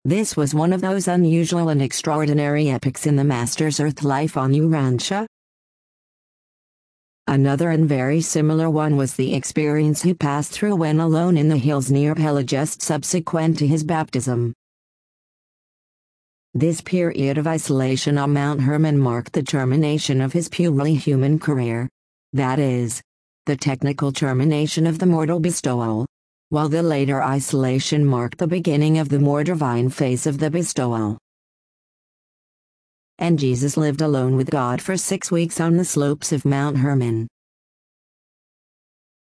This was one of those unusual and extraordinary epochs in the Master's Earth life on Urantia. Another and very similar one was the experience he passed through when alone in the hills near Pella just subsequent to his baptism. This period of isolation on Mount Hermon marked the termination of his purely human career. That is, the technical termination of the mortal bestowal, while the later isolation marked the beginning of the more divine phase of the bestowal. And Jesus lived alone with God for 6 weeks on the slopes of Mount Hermon.